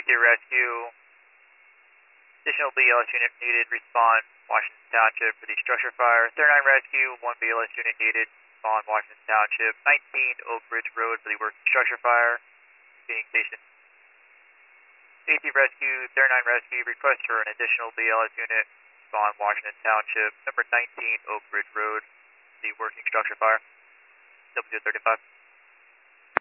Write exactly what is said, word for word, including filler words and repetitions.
Safety Rescue. Additional B L S unit needed, respond Washington Township for the structure fire. thirty-nine Rescue, one B L S unit needed, respond Washington Township. nineteen Oak Ridge Road for the working structure fire. Being stationed. Safety Rescue, thirty-nine Rescue, request for an additional B L S unit, respond Washington Township. Number nineteen Oak Ridge Road, the working structure fire. W thirty-five.